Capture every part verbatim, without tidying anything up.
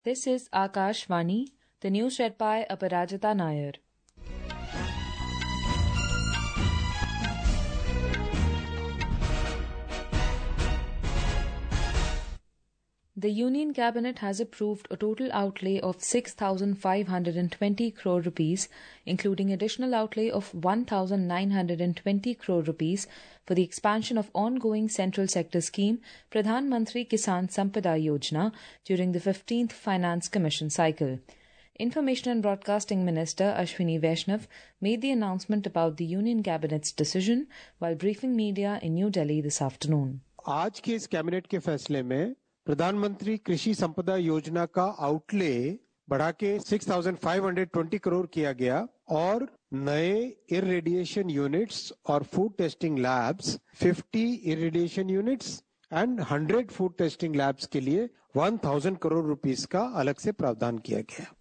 This is Akashvani, the news read by Aparajita Nair. The Union Cabinet has approved a total outlay of six thousand five hundred twenty crore rupees, including additional outlay of one thousand nine hundred twenty crore rupees for the expansion of ongoing central sector scheme Pradhan Mantri Kisan Sampada Yojana during the fifteenth Finance Commission cycle. Information and Broadcasting Minister Ashwini Vaishnav made the announcement about the Union Cabinet's decision while briefing media in New Delhi this afternoon. आज के इस cabinet के फैसले में प्रधानमंत्री कृषि संपदा योजना का आउटले बढ़ा के छह हज़ार पाँच सौ बीस करोड़ किया गया और नए इरेडिएशन यूनिट्स और फूड टेस्टिंग लैब्स पचास इरेडिएशन यूनिट्स एंड सौ फूड टेस्टिंग लैब्स के लिए एक हज़ार करोड़ रुपीस का अलग से प्रावधान किया गया.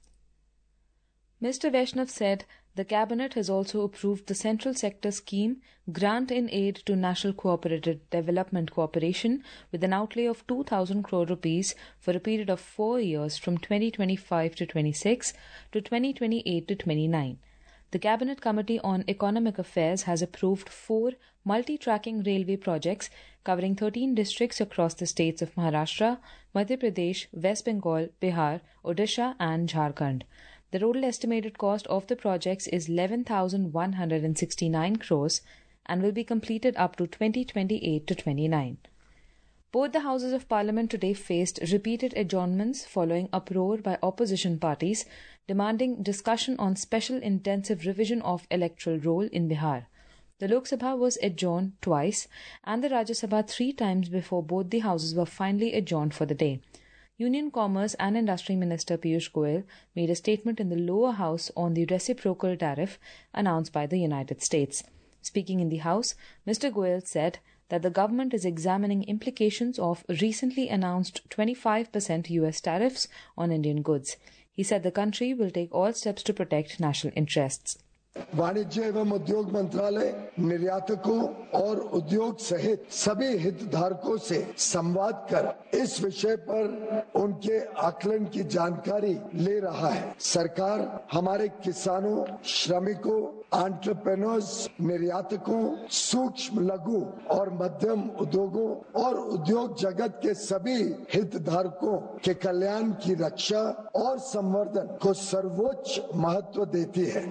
Mister Vaishnav said the Cabinet has also approved the Central Sector Scheme Grant in Aid to National Cooperative Development Cooperation with an outlay of two thousand crore rupees for a period of four years from twenty twenty-five to twenty-six to twenty twenty-eight to twenty-nine. The Cabinet Committee on Economic Affairs has approved four multi-tracking railway projects covering thirteen districts across the states of Maharashtra, Madhya Pradesh, West Bengal, Bihar, Odisha and Jharkhand. The total estimated cost of the projects is eleven thousand one hundred sixty-nine crores and will be completed up to twenty twenty-eight to twenty-nine. Both the Houses of Parliament today faced repeated adjournments following uproar by opposition parties demanding discussion on special intensive revision of electoral roll in Bihar. The Lok Sabha was adjourned twice and the Rajya Sabha three times before both the houses were finally adjourned for the day. Union Commerce and Industry Minister Piyush Goyal made a statement in the lower house on the reciprocal tariff announced by the United States. Speaking in the House, Mister Goyal said that the government is examining implications of recently announced twenty-five percent U S tariffs on Indian goods. He said the country will take all steps to protect national interests. वाणिज्य एवं उद्योग मंत्रालय निर्यातकों और उद्योग सहित सभी हितधारकों से संवाद कर इस विषय पर उनके आकलन की जानकारी ले रहा है. सरकार हमारे किसानों, श्रमिकों, एंटरप्रेन्योर्स, निर्यातकों, सूक्ष्म लघु और मध्यम उद्योगों और उद्योग जगत के सभी हितधारकों के कल्याण की रक्षा और संवर्धन को सर्वोच्च महत्व देती है.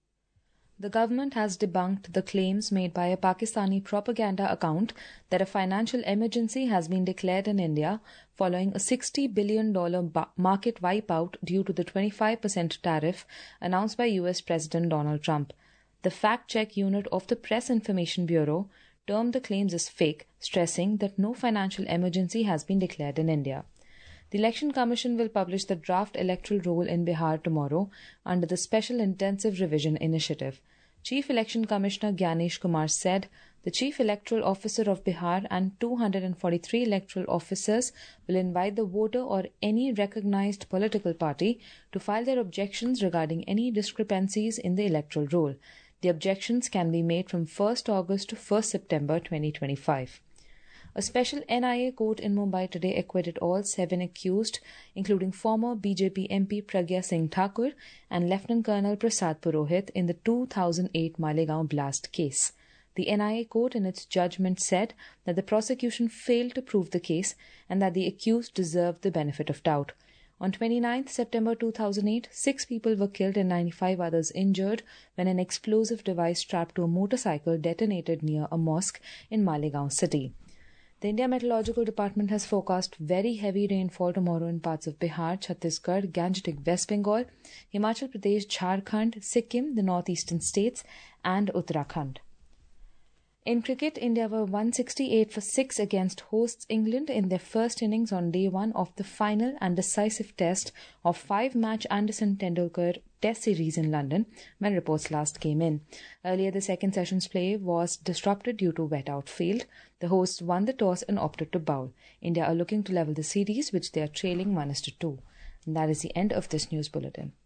The government has debunked the claims made by a Pakistani propaganda account that a financial emergency has been declared in India following a sixty billion dollars market wipeout due to the twenty-five percent tariff announced by U S President Donald Trump. The fact-check unit of the Press Information Bureau termed the claims as fake, stressing that no financial emergency has been declared in India. The Election Commission will publish the draft electoral roll in Bihar tomorrow under the Special Intensive Revision Initiative. Chief Election Commissioner Gyanesh Kumar said the Chief Electoral Officer of Bihar and two hundred forty-three electoral officers will invite the voter or any recognized political party to file their objections regarding any discrepancies in the electoral roll. The objections can be made from first August to first September twenty twenty-five. A special N I A court in Mumbai today acquitted all seven accused, including former B J P M P Pragya Singh Thakur and Lieutenant Colonel Prasad Purohit in the two thousand eight Malegaon blast case. The N I A court in its judgment said that the prosecution failed to prove the case and that the accused deserved the benefit of doubt. On twenty-ninth September two thousand eight, six people were killed and ninety-five others injured when an explosive device strapped to a motorcycle detonated near a mosque in Malegaon city. The India Meteorological Department has forecast very heavy rainfall tomorrow in parts of Bihar, Chhattisgarh, Gangetic West Bengal, Himachal Pradesh, Jharkhand, Sikkim, the northeastern states, and Uttarakhand. In cricket, India were one hundred sixty-eight for six against hosts England in their first innings on day one of the final and decisive test of five-match Anderson Tendulkar Test Series in London when reports last came in. Earlier, the second session's play was disrupted due to wet outfield. The hosts won the toss and opted to bowl. India are looking to level the series, which they are trailing one to two. And that is the end of this news bulletin.